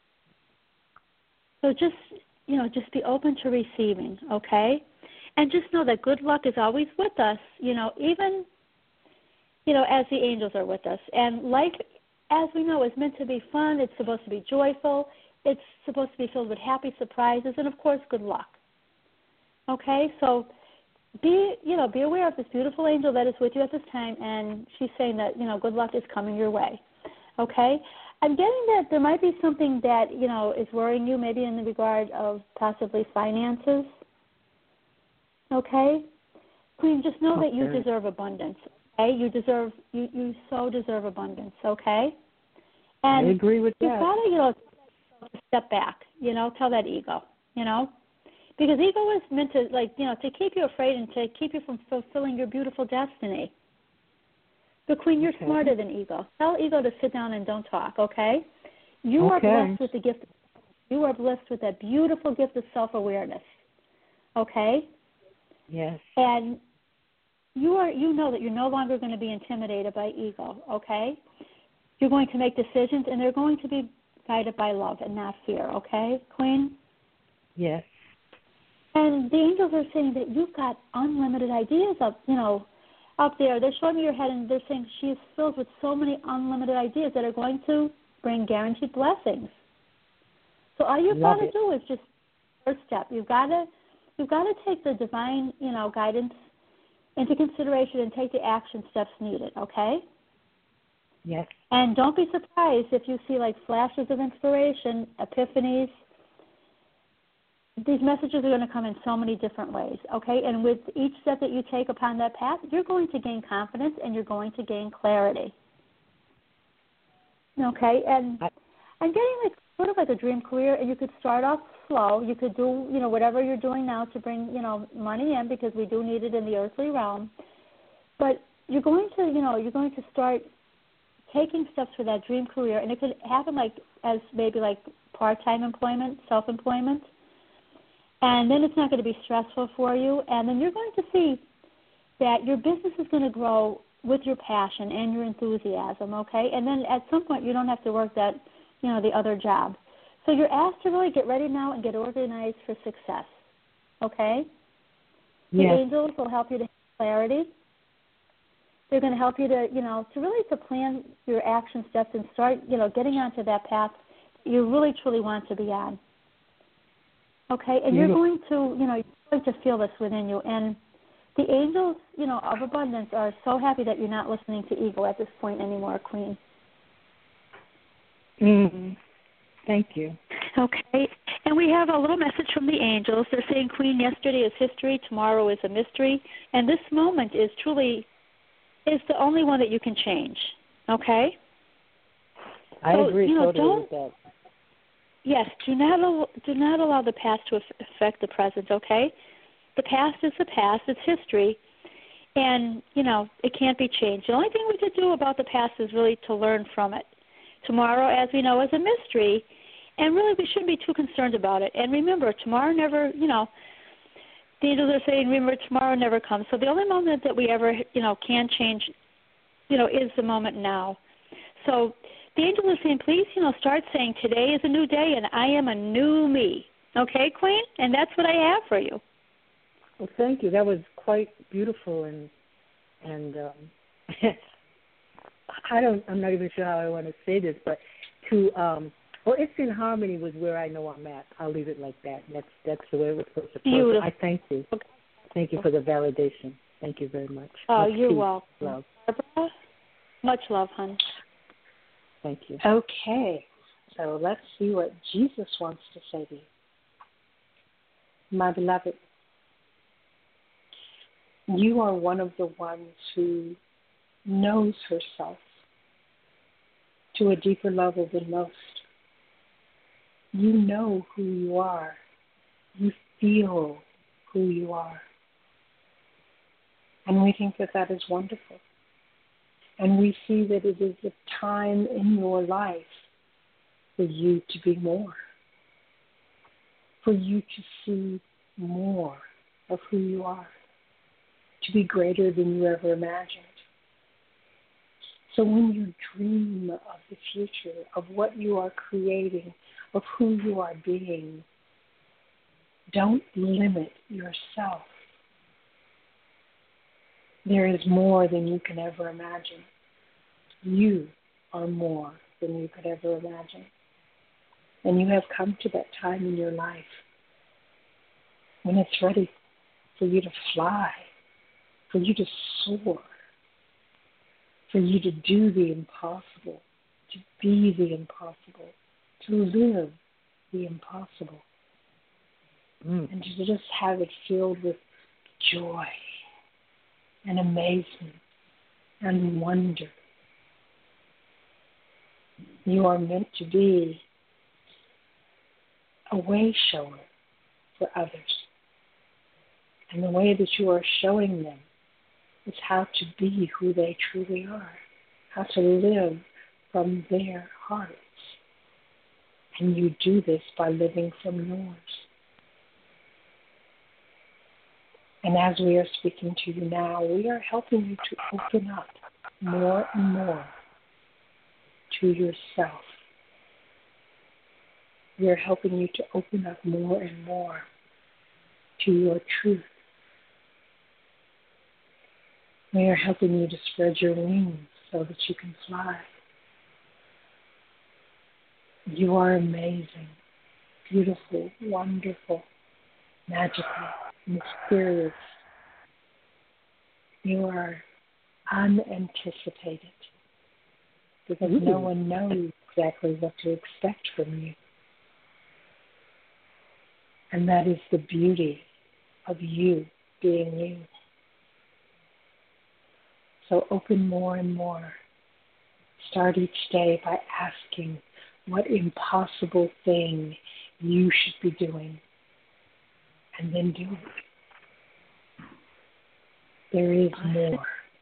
So just, you know, just be open to receiving, okay? And just know that good luck is always with us, you know, even, you know, as the angels are with us. And life, as we know, is meant to be fun. It's supposed to be joyful. It's supposed to be filled with happy surprises and, of course, good luck. Okay? So be, you know, be aware of this beautiful angel that is with you at this time, and she's saying that, you know, good luck is coming your way. Okay? I'm getting that there might be something that, you know, is worrying you, maybe in the regard of possibly finances. Okay? Queen, just know okay. that you deserve abundance. Okay? You deserve, you, you so deserve abundance. Okay? And I agree with you've that. You've got to, you know, step back, you know, tell that ego, you know. Because ego is meant to, like, you know, to keep you afraid and to keep you from fulfilling your beautiful destiny. But, Queen, you're okay. smarter than ego. Tell ego to sit down and don't talk, okay? You okay. are blessed with the gift. You are blessed with that beautiful gift of self-awareness, okay? Yes. And you are. You know that you're no longer going to be intimidated by ego, okay? You're going to make decisions, and they're going to be guided by love and not fear, okay, Queen? Yes. And the angels are saying that you've got unlimited ideas up, you know, up there. They're showing me your head, and they're saying she is filled with so many unlimited ideas that are going to bring guaranteed blessings. So all you've got to do is just first step. You've got to, you've got to take the divine, you know, guidance into consideration and take the action steps needed. Okay? Yes. And don't be surprised if you see like flashes of inspiration, epiphanies. These messages are going to come in so many different ways, okay? And with each step that you take upon that path, you're going to gain confidence and you're going to gain clarity. Okay, and I, I'm getting like sort of like a dream career, and you could start off slow. You could do, you know, whatever you're doing now to bring, you know, money in because we do need it in the earthly realm. But you're going to, you know, you're going to start taking steps for that dream career, and it could happen like as maybe like part-time employment, self-employment, and then it's not going to be stressful for you, and then you're going to see that your business is going to grow with your passion and your enthusiasm, okay? And then at some point you don't have to work that, you know, the other job. So you're asked to really get ready now and get organized for success, okay? The yes. angels will help you to have clarity. They're going to help you to, you know, to really to plan your action steps and start, you know, getting onto that path you really, truly want to be on. Okay? And you're going to, you know, you're going to feel this within you. And the angels, you know, of abundance are so happy that you're not listening to ego at this point anymore, Queen. Mm-hmm. Thank you. Okay. And we have a little message from the angels. They're saying, Queen, yesterday is history, tomorrow is a mystery, and this moment is truly is the only one that you can change. Okay? I so, agree you know, totally don't, with that. Yes, do not al- do not allow the past to affect the present, okay? The past is the past, it's history, and, you know, it can't be changed. The only thing we could do about the past is really to learn from it. Tomorrow, as we know, is a mystery, and really we shouldn't be too concerned about it. And remember, tomorrow never, you know, the angels are saying, remember, tomorrow never comes. So the only moment that we ever, you know, can change, you know, is the moment now. So the angels are saying, please, you know, start saying, today is a new day and I am a new me. Okay, Queen? And that's what I have for you. Well, thank you. That was quite beautiful, and and um, I don't. I'm not even sure how I want to say this, but to um, well, it's in harmony with where I know I'm at. I'll leave it like that. That's that's the way it was supposed to be. I thank you. Thank you for the validation. Thank you very much. Oh, much you're peace, welcome. love. Barbara, much love, hon. Thank you. Okay, so let's see what Jesus wants to say to you. My beloved, you are one of the ones who knows herself to a deeper level than most. You know who you are. You feel who you are. And we think that that is wonderful. And we see that it is a time in your life for you to be more, for you to see more of who you are, to be greater than you ever imagined. So when you dream of the future, of what you are creating, of who you are being, don't limit yourself. There is more than you can ever imagine. You are more than you could ever imagine. And you have come to that time in your life when it's ready for you to fly, for you to soar, for you to do the impossible, to be the impossible, to live the impossible, mm. and to just have it filled with joy and amazement and wonder. You are meant to be a way shower for others. And the way that you are showing them is how to be who they truly are, how to live from their hearts. And you do this by living from yours. And as we are speaking to you now, we are helping you to open up more and more to yourself. We are helping you to open up more and more to your truth. We are helping you to spread your wings so that you can fly. You are amazing, beautiful, wonderful, magical, mysterious. You are unanticipated because Ooh. No one knows exactly what to expect from you. And that is the beauty of you being you. So open more and more. Start each day by asking what impossible thing you should be doing, and then do it. There is more.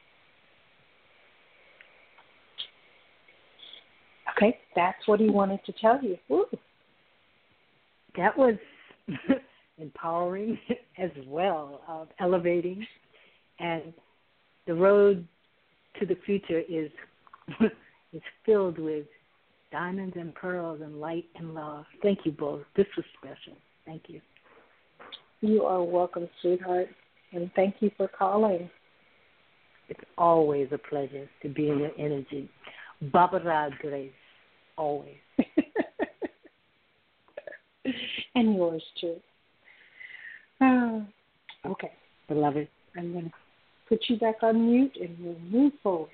Okay, that's what he wanted to tell you. Ooh. That was empowering as well, uh, elevating, and the road to the future is is filled with diamonds and pearls and light and love. Thank you both. This was special. Thank you. You are welcome, sweetheart, and thank you for calling. It's always a pleasure to be in your energy. Barbara Grace, always. And yours, too. Uh, okay, beloved. I'm going to put you back on mute, and we'll move forward.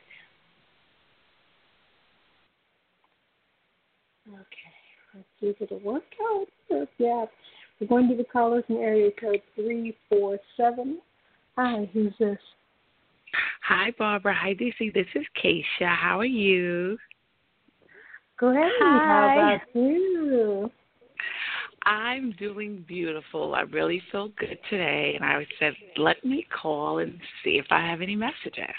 Okay, let's see if it'll work out. Yeah, we're going to the callers in area code three four seven. Hi, who's this? Hi, Barbara. Hi, D C. This is Keisha. How are you? Great. Hi. How about you? I'm doing beautiful. I really feel good today, and I said, let me call and see if I have any messages.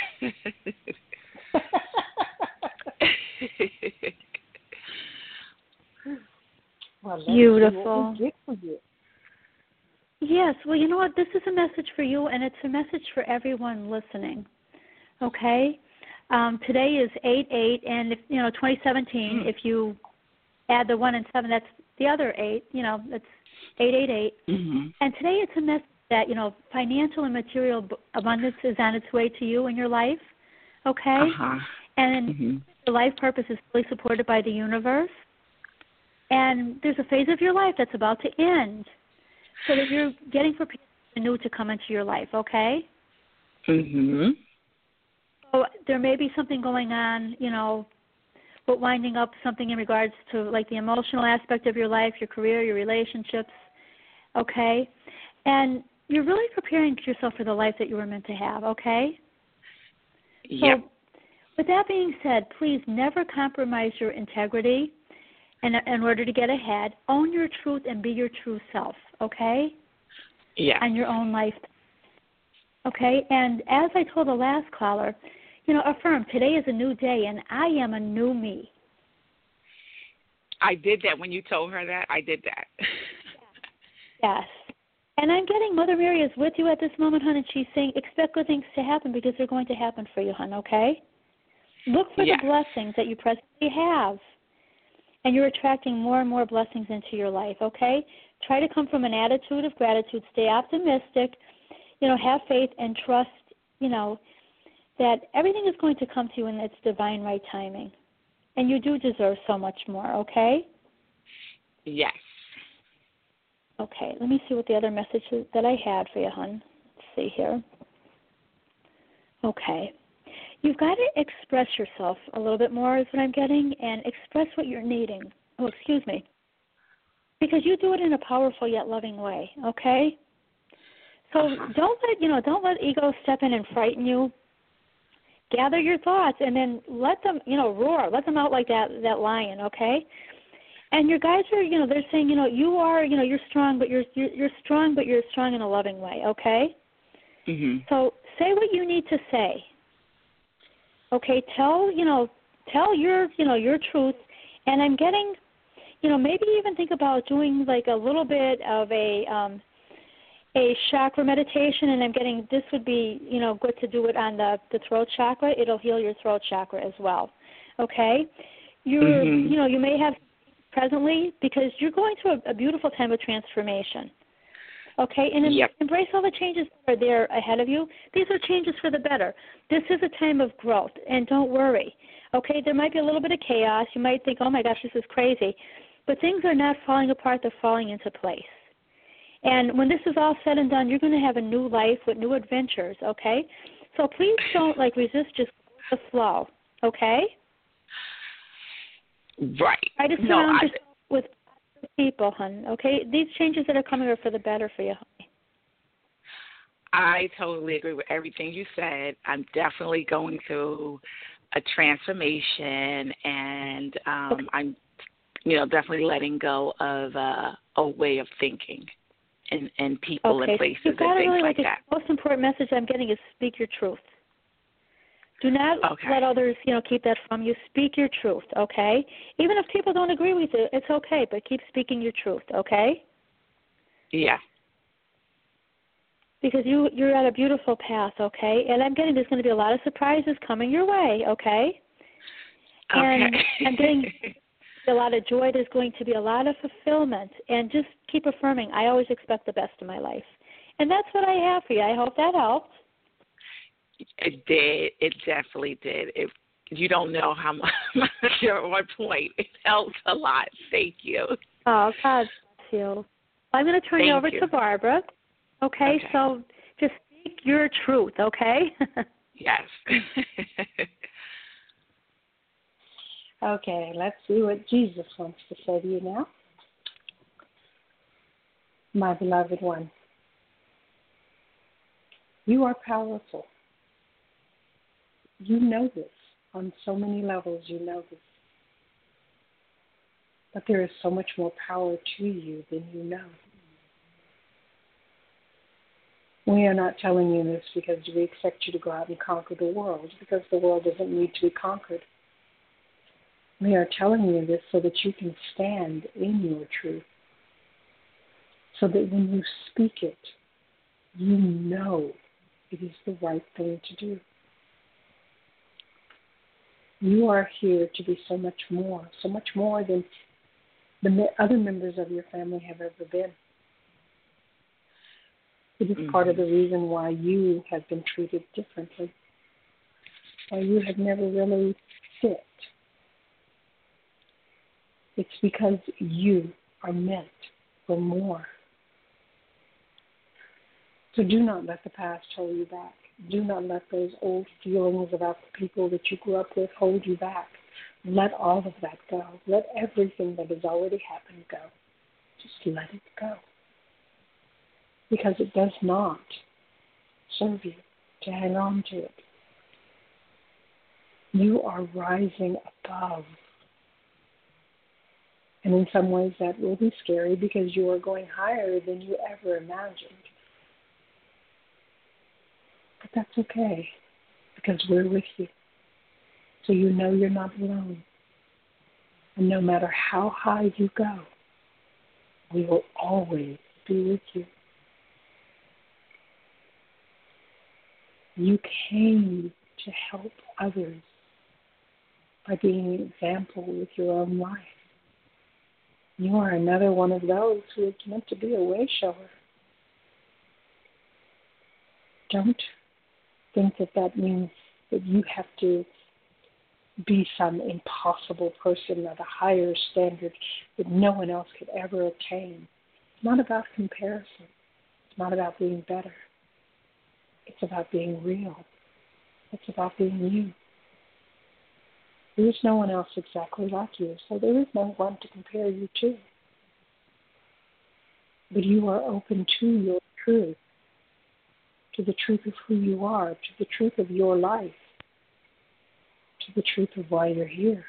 Well, beautiful. Get for you. Yes, well, you know what? This is a message for you, and it's a message for everyone listening. Okay? Um, today is eight eight, and, if, you know, twenty seventeen, mm. if you add the one and seven, that's the other eight, you know, that's eight eight eight. Mm-hmm. And today it's a message that, you know, financial and material abundance is on its way to you in your life. Okay? Uh-huh. And mm-hmm. your life purpose is fully supported by the universe. And there's a phase of your life that's about to end, so that you're getting prepared for new to come into your life, okay? Mm-hmm. So there may be something going on, you know, but winding up something in regards to, like, the emotional aspect of your life, your career, your relationships, okay? And you're really preparing yourself for the life that you were meant to have, okay? Yep. So with that being said, please never compromise your integrity. In, in order to get ahead, own your truth and be your true self, okay? Yeah. And your own life. Okay? And as I told the last caller, you know, affirm, today is a new day, and I am a new me. I did that when you told her that. I did that. Yes. And I'm getting Mother Mary is with you at this moment, hon, and she's saying expect good things to happen because they're going to happen for you, hon, okay? Look for yes. the blessings that you presently have. And you're attracting more and more blessings into your life, okay? Try to come from an attitude of gratitude. Stay optimistic. You know, have faith and trust, you know, that everything is going to come to you in its divine right timing. And you do deserve so much more, okay? Yes. Okay, let me see what the other message that I had for you, hon. Let's see here. Okay. You've got to express yourself a little bit more is what I'm getting, and express what you're needing. Oh, excuse me. Because you do it in a powerful yet loving way, okay? So don't let, you know, don't let ego step in and frighten you. Gather your thoughts and then let them, you know, roar. Let them out like that, that lion, okay? And your guides are, you know, they're saying, you know, you are, you know, you're strong, but you're you're, you're strong, but you're strong in a loving way, okay? Mm-hmm. So say what you need to say. Okay, tell, you know, tell your, you know, your truth. And I'm getting, you know, maybe even think about doing like a little bit of a um, a chakra meditation. And I'm getting this would be, you know, good to do it on the, the throat chakra. It'll heal your throat chakra as well. Okay, you're, mm-hmm. you know, you may have presently because you're going through a, a beautiful time of transformation. Okay, and yep. embrace all the changes that are there ahead of you. These are changes for the better. This is a time of growth, and don't worry. Okay, there might be a little bit of chaos. You might think, oh, my gosh, this is crazy. But things are not falling apart. They're falling into place. And when this is all said and done, you're going to have a new life with new adventures, okay? So please don't, like, resist just the flow, okay? Right. Try to surround no, I... yourself with people, hon, okay? These changes that are coming are for the better for you, honey. I totally agree with everything you said. I'm definitely going to a transformation, and um, I'm, you know, definitely letting go of uh, a way of thinking and, and people okay. and places You've got and to things really, like like, that. The most important message I'm getting is speak your truth. Do not Okay. let others, you know, keep that from you. Speak your truth, okay? Even if people don't agree with you, it's okay, but keep speaking your truth, okay? Yeah. Because you, you're at a beautiful path, okay? And I'm getting there's going to be a lot of surprises coming your way, okay? And Okay. I'm getting a lot of joy. There's going to be a lot of fulfillment. And just keep affirming, I always expect the best in my life. And that's what I have for you. I hope that helped. It did. It definitely did. It, you don't know how much you're on point. It helps a lot. Thank you. Oh, God bless you. I'm going to turn Thank you over you. to Barbara. Okay? Okay. So just speak your truth, okay? Yes. Okay, let's see what Jesus wants to say to you now. My beloved one, you are powerful. You know this. On so many levels, you know this. But there is so much more power to you than you know. We are not telling you this because we expect you to go out and conquer the world, because the world doesn't need to be conquered. We are telling you this so that you can stand in your truth, so that when you speak it, you know it is the right thing to do. You are here to be so much more, so much more than the other members of your family have ever been. It is mm-hmm. part of the reason why you have been treated differently, why you have never really fit. It's because you are meant for more. So do not let the past hold you back. Do not let those old feelings about the people that you grew up with hold you back. Let all of that go. Let everything that has already happened go. Just let it go. Because it does not serve you to hang on to it. You are rising above. And in some ways that will be scary because you are going higher than you ever imagined. But that's okay, because we're with you. So you know you're not alone. And no matter how high you go, we will always be with you. You came to help others by being an example with your own life. You are another one of those who is meant to be a way shower. Don't think that that means that you have to be some impossible person at a higher standard that no one else could ever attain. It's not about comparison. It's not about being better. It's about being real. It's about being you. There is no one else exactly like you, so there is no one to compare you to. But you are open to your truth, to the truth of who you are, to the truth of your life, to the truth of why you're here.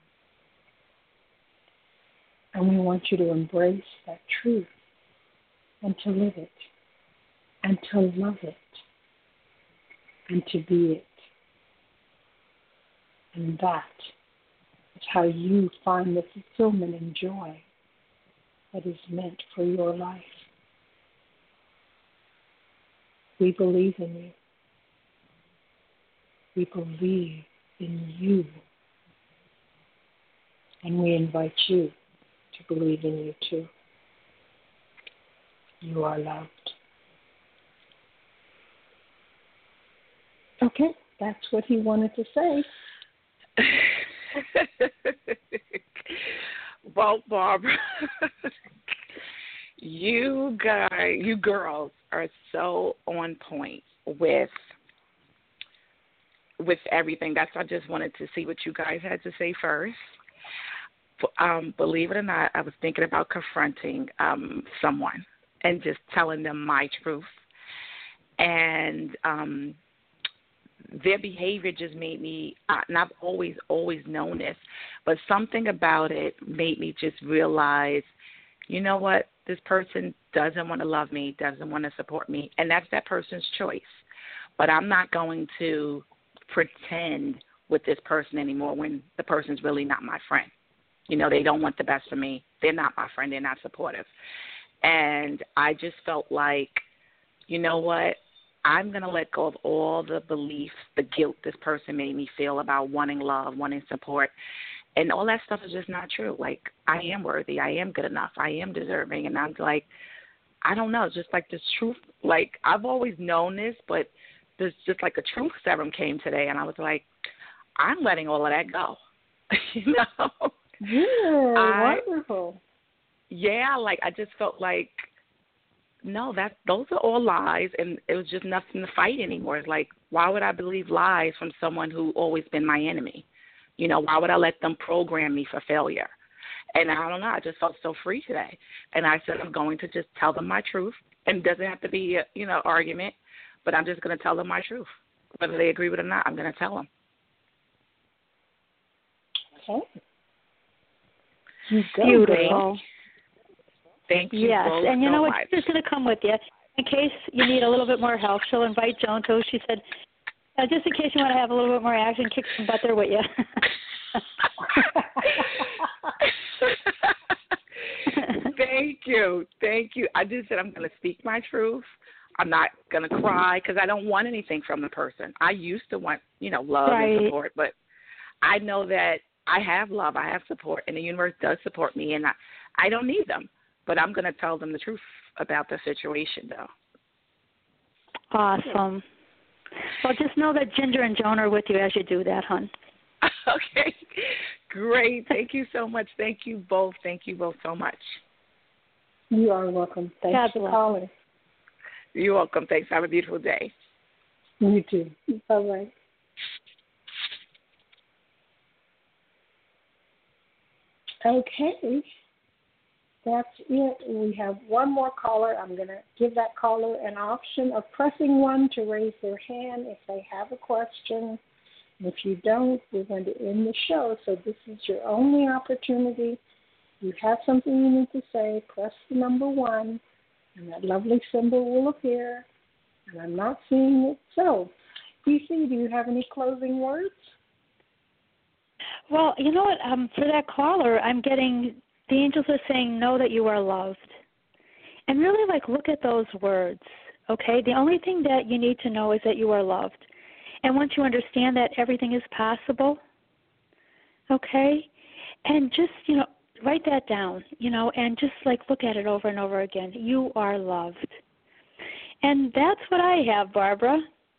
And we want you to embrace that truth and to live it and to love it and to be it. And that is how you find the fulfillment and joy that is meant for your life. We believe in you. We believe in you. And we invite you to believe in you too. You are loved. Okay, that's what he wanted to say. Well, Barbara, you guys, you girls are so on point with with everything. That's why I just wanted to see what you guys had to say first. Um, believe it or not, I was thinking about confronting um, someone and just telling them my truth. And um, their behavior just made me, uh, and I've always, always known this, but something about it made me just realize, you know what, this person doesn't want to love me, doesn't want to support me, and that's that person's choice. But I'm not going to pretend with this person anymore when the person's really not my friend. You know, they don't want the best for me. They're not my friend. They're not supportive. And I just felt like, you know what, I'm going to let go of all the beliefs, the guilt this person made me feel about wanting love, wanting support. And all that stuff is just not true. Like, I am worthy. I am good enough. I am deserving. And I'm like, I don't know, just like this truth. Like, I've always known this, but there's just like a truth serum came today. And I was like, I'm letting all of that go. You know? Yeah, I, wonderful. Yeah, like I just felt like, no, that those are all lies, and it was just nothing to fight anymore. It's like, why would I believe lies from someone who always been my enemy? You know, why would I let them program me for failure? And I don't know, I just felt so free today. And I said I'm going to just tell them my truth, and it doesn't have to be a, you know, argument, but I'm just going to tell them my truth. Whether they agree with it or not, I'm going to tell them. Okay. You go, Beautiful. Thank you yes, both and you so know what? much. She's going to come with you. In case you need a little bit more help, she'll invite Joan to. She said, uh, just in case you want to have a little bit more action, kick some butt there with you. Thank you. Thank you. I just said I'm going to speak my truth. I'm not going to cry because I don't want anything from the person. I used to want, you know, love right. and support, but I know that I have love, I have support, and the universe does support me, and I, I don't need them. But I'm going to tell them the truth about the situation, though. Awesome. Well, just know that Ginger and Joan are with you as you do that, hon. Okay. Great. Thank you so much. Thank you both. Thank you both so much. You are welcome. Thanks God for bless. calling. You're welcome. Thanks. Have a beautiful day. You too. Bye-bye. Okay. That's it. We have one more caller. I'm going to give that caller an option of pressing one to raise their hand if they have a question. If you don't, we're going to end the show. So this is your only opportunity. If you have something you need to say, press the number one, and that lovely symbol will appear. And I'm not seeing it. So, P C, do you have any closing words? Well, you know what? Um, for that caller, I'm getting, the angels are saying, know that you are loved. And really, like, look at those words, okay? The only thing that you need to know is that you are loved. And once you understand that, everything is possible, okay? And just, you know, write that down, you know, and just, like, look at it over and over again. You are loved. And that's what I have, Barbara.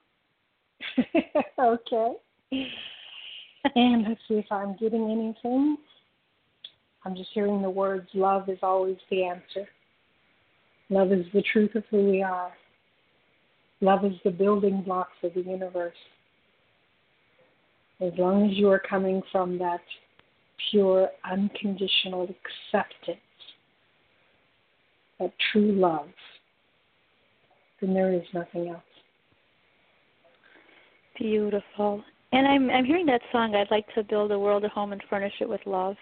Okay. And let's see if I'm getting anything. I'm just hearing the words, love is always the answer. Love is the truth of who we are. Love is the building blocks of the universe. As long as you are coming from that pure, unconditional acceptance, that true love, then there is nothing else. Beautiful. And I'm I'm hearing that song, I'd like to build a world at home and furnish it with love.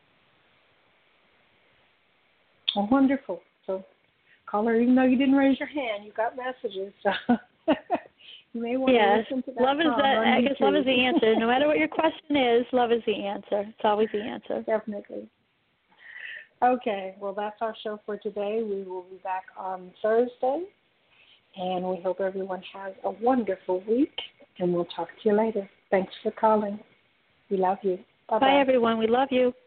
Oh, wonderful. So, caller, even though you didn't raise your hand, you got messages. So you may want yes. to listen to that love is song that, on I guess YouTube. love is the answer. No matter what your question is, love is the answer. It's always the answer. Definitely. Okay, well, that's our show for today. We will be back on Thursday, and we hope everyone has a wonderful week, and we'll talk to you later. Thanks for calling. We love you. Bye-bye. Bye, everyone. We love you.